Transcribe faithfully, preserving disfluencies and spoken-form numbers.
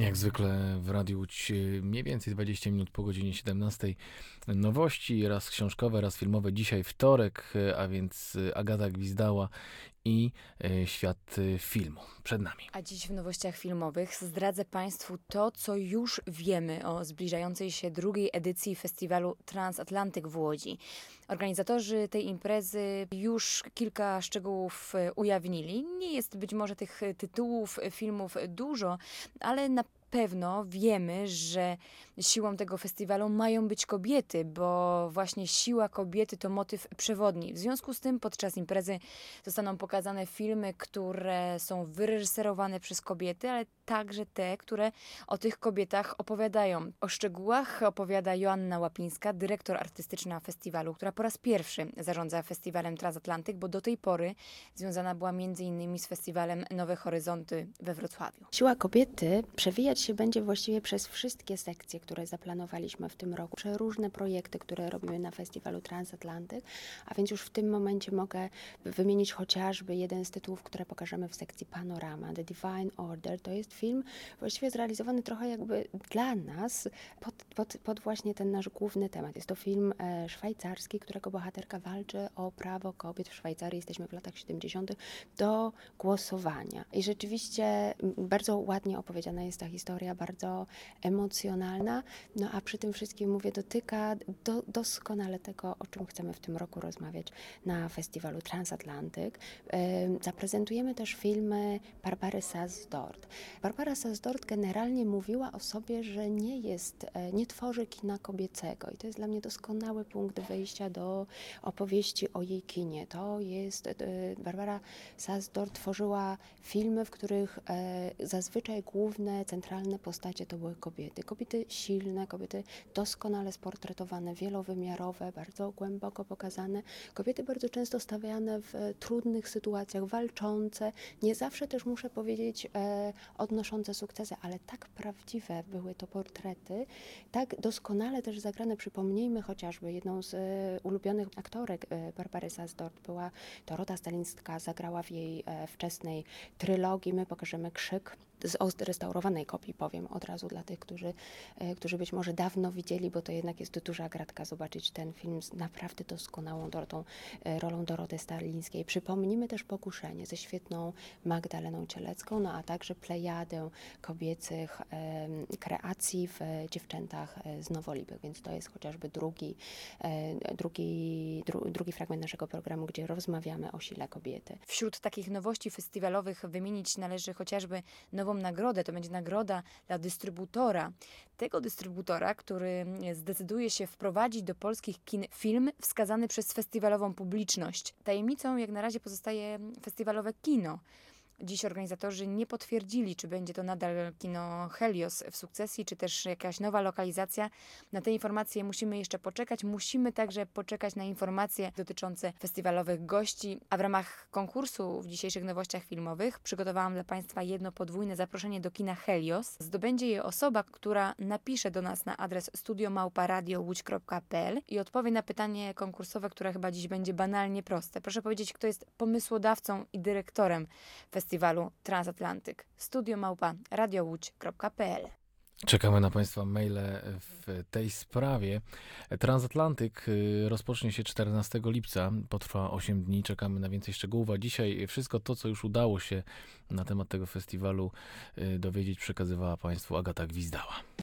Jak zwykle w Radiu Łódź mniej więcej dwadzieścia minut po godzinie siedemnastej. Nowości, raz książkowe, raz filmowe. Dzisiaj wtorek, a więc Agata Gwizdała i świat filmu przed nami. A dziś w nowościach filmowych zdradzę Państwu to, co już wiemy o zbliżającej się drugiej edycji festiwalu Transatlantyk w Łodzi. Organizatorzy tej imprezy już kilka szczegółów ujawnili. Nie jest być może tych tytułów filmów dużo, ale na pewno wiemy, że siłą tego festiwalu mają być kobiety, bo właśnie siła kobiety to motyw przewodni. W związku z tym podczas imprezy zostaną pokazane filmy, które są wyreżyserowane przez kobiety, ale także te, które o tych kobietach opowiadają. O szczegółach opowiada Joanna Łapińska, dyrektor artystyczna festiwalu, która po raz pierwszy zarządza festiwalem Transatlantyk, bo do tej pory związana była między innymi z festiwalem Nowe Horyzonty we Wrocławiu. Siła kobiety przewijać się będzie właściwie przez wszystkie sekcje, które zaplanowaliśmy w tym roku, przez różne projekty, które robimy na festiwalu Transatlantyk, a więc już w tym momencie mogę wymienić chociażby jeden z tytułów, które pokażemy w sekcji Panorama, The Divine Order. To jest film właściwie zrealizowany trochę jakby dla nas pod, pod, pod właśnie ten nasz główny temat. Jest to film e, szwajcarski, którego bohaterka walczy o prawo kobiet w Szwajcarii, jesteśmy w latach siedemdziesiątych, do głosowania. I rzeczywiście bardzo ładnie opowiedziana jest ta historia, bardzo emocjonalna, no a przy tym wszystkim, mówię, dotyka do, doskonale tego, o czym chcemy w tym roku rozmawiać na festiwalu Transatlantyk. E, zaprezentujemy też filmy Barbary Sass-Dort. Barbara Sass-Dort generalnie mówiła o sobie, że nie jest, nie tworzy kina kobiecego i to jest dla mnie doskonały punkt wyjścia do opowieści o jej kinie. To jest, Barbara Sass-Dort tworzyła filmy, w których zazwyczaj główne, centralne postacie to były kobiety. Kobiety silne, kobiety doskonale sportretowane, wielowymiarowe, bardzo głęboko pokazane. Kobiety bardzo często stawiane w trudnych sytuacjach, walczące. Nie zawsze też, muszę powiedzieć, odnoszące sukcesy, ale tak prawdziwe były to portrety, tak doskonale też zagrane. Przypomnijmy chociażby jedną z e, ulubionych aktorek e, Barbary Sass-Dort była Dorota Stalińska, zagrała w jej e, wczesnej trylogii. My pokażemy Krzyk z odrestaurowanej kopii, powiem od razu dla tych, którzy, e, którzy być może dawno widzieli, bo to jednak jest duża gratka zobaczyć ten film z naprawdę doskonałą Dorotą, e, rolą Doroty Stalińskiej. Przypomnijmy też Pokuszenie ze świetną Magdaleną Cielecką, no a także plejadę kobiecych e, kreacji w e, Dziewczętach z Nowolipek, więc to jest chociażby drugi, e, drugi, dru, drugi fragment naszego programu, gdzie rozmawiamy o sile kobiety. Wśród takich nowości festiwalowych wymienić należy chociażby nową nagrodę. To będzie nagroda dla dystrybutora. Tego dystrybutora, który zdecyduje się wprowadzić do polskich kin film wskazany przez festiwalową publiczność. Tajemnicą jak na razie pozostaje festiwalowe kino. Dziś organizatorzy nie potwierdzili, czy będzie to nadal kino Helios w Sukcesji, czy też jakaś nowa lokalizacja. Na te informacje musimy jeszcze poczekać. Musimy także poczekać na informacje dotyczące festiwalowych gości. A w ramach konkursu w dzisiejszych nowościach filmowych przygotowałam dla Państwa jedno podwójne zaproszenie do kina Helios. Zdobędzie je osoba, która napisze do nas na adres studio małpa radio łódź kropka p l i odpowie na pytanie konkursowe, które chyba dziś będzie banalnie proste. Proszę powiedzieć, kto jest pomysłodawcą i dyrektorem festiwalu Festiwalu Transatlantyk. Studio małpa radio łódź kropka p l. Czekamy na Państwa maile w tej sprawie. Transatlantyk rozpocznie się czternastego lipca, potrwa osiem dni. Czekamy na więcej szczegółów, a dzisiaj wszystko to, co już udało się na temat tego festiwalu dowiedzieć, przekazywała Państwu Agata Gwizdała.